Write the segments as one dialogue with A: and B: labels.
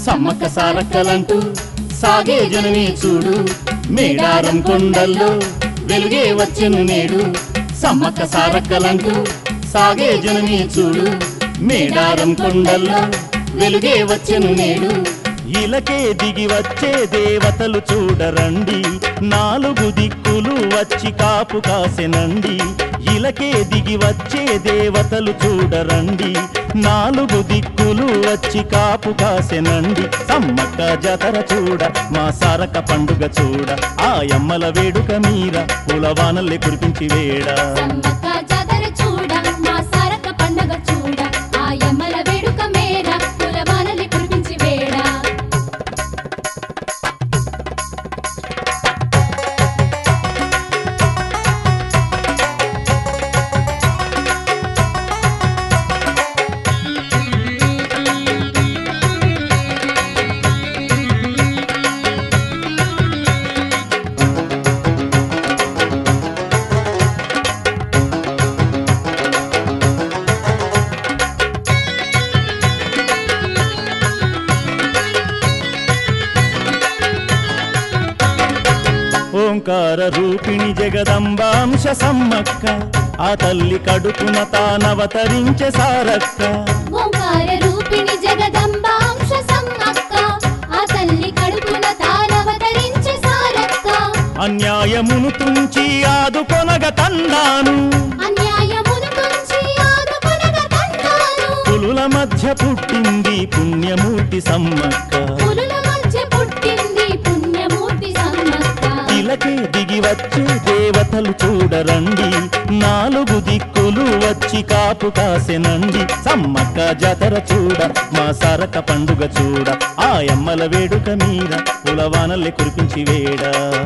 A: సమ్మక్క సారక్కలంటూ సాగే జనని చూడు మేడారం కొండల్లో వెలుగే వచ్చెను నేడు సమ్మక్క సారక్కలంటూ సాగే జనని చూడు మేడారం కొండల్లో వెలుగే వచ్చెను నేడు
B: ఇలకే దిగి వచ్చే దేవతలు చూడరండి నాలుగు దిక్కులు వచ్చి కాపు కాసెనండి ఇలకే దిగి వచ్చే దేవతలు చూడరండి నాలుగు దిక్కులు వచ్చి కాపు కాసెనండి సమ్మక్క జాతర చూడ మా సారక్క పండుగ చూడ ఆ యమ్మల వేడుక మీర పూలవానల్లే కురిపించి వేడ
C: సమ్మక్క జాతర చూడ మా సారక్క పండుగ చూడ ఆ యమ్మల వేడుక మేర పూలవానల్లే కురిపించి వేడ
B: ఓంకార రూపిణి జగదంబాంశ సమ్మక్క ఆ తల్లి కడుపున తానవతరించే సారక్క
C: ఓంకార రూపిణి జగదంబాంశ సమ్మక్క ఆ తల్లి కడుపున తానవతరించే సారక్క
B: అన్యాయమును తుంచి ఆదుకొనగ తందాను
C: అన్యాయమును తుంచి ఆదుకొనగ తందాను
B: పులుల మధ్య పుట్టింది పుణ్యమూర్తి సమ్మక్క
C: పులుల మధ్య పుట్టింది పుణ్యమూర్తి సమ్మక్క
B: ఇలకే దిగి వచ్చే దేవతలు చూడరండి నాలుగు దిక్కులు వచ్చి కాపు కాసెనండి సమ్మక్క జాతర చూడ మా సారక్క పండుగ చూడ ఆ యమ్మల వేడుక మీద పులవానల్లే కురిపించి వేడ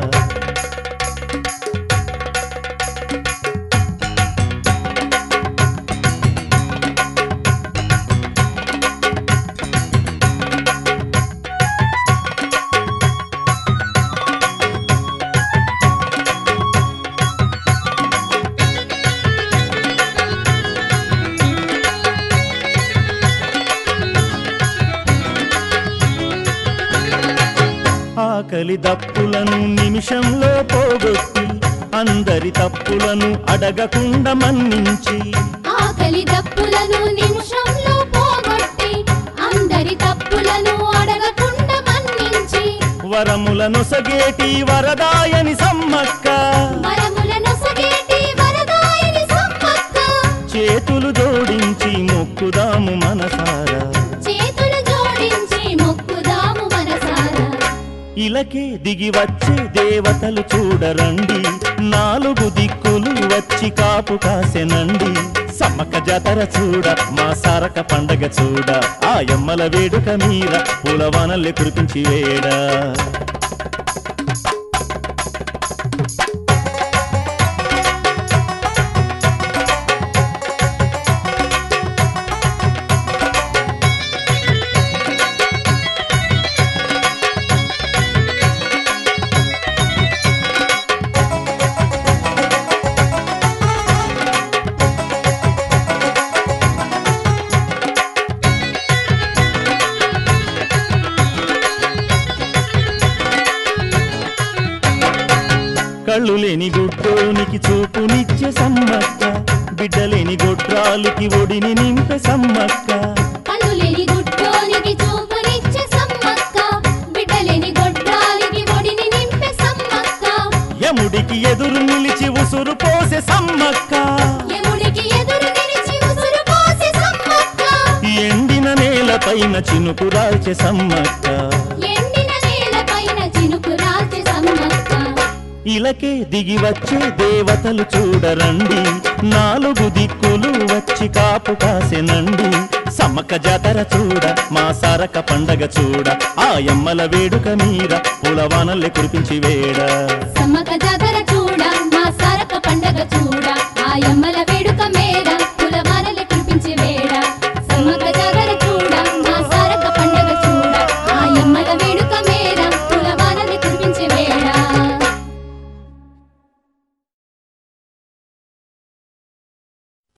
B: ఆకలి దప్పులను నిమిషంలో పోగొట్టి అందరి తప్పులను అడగకుండా మన్నించి
C: ఆకలి దప్పులను నిమిషంలో పోగొట్టి అందరి తప్పులను అడగకుండా మన్నించి
B: వరములను సగేటి వరదాయని సమ్మక్క
C: వరములను సగేటి వరదాయని సమ్మక్క
B: చేతులు జోడించి మొక్కుదాము మనసారా
C: చేతులు జోడించి మొక్కుదాము మనసారా
B: ఇలకే దిగి వచ్చే దేవతలు చూడరండి నాలుగు దిక్కులు వచ్చి కాపు కాసెనండి సమ్మక్క జాతర చూడ మా సారక్క పండగ చూడ ఆ యమ్మల వేడుక మీర పూలవానల్లే కురిపించి వేడ కళ్ళు లేని గుడ్డోనికి చూపునిచ్చే సమ్మక్క బిడ్డలేని గొడ్రాలికి ఒడిని నింపే సమ్మక్క
C: కన్నులేని గుడ్డోనికి చూపునిచ్చే సమ్మక్క బిడ్డలేని గొడ్రాలికి ఒడిని నింపే సమ్మక్క
B: యముడికి ఎదురు నిలిచి ఉసురు పోసే సమ్మక్క
C: యముడికి ఎదురు నిలిచి ఉసురు పోసే సమ్మక్క
B: ఎండిన నేలపైన చినుకు రాల్చే సమ్మక్క
C: ఎండిన నేలపైన చినుకు రాల్చే సమ్మక్క
B: ఇలకే దిగి వచ్చే దేవతలు చూడరండి నాలుగు దిక్కులు వచ్చి కాపు కాసెనండి సమ్మక్క జాతర చూడ మా సారక్క పండగ చూడ ఆ యమ్మల వేడుక మీర పూలవానల్లే కురిపించి వేడ
C: సమ్మక్క జాతర చూడ మా సారక్క పండగ చూడ ఆ యమ్మల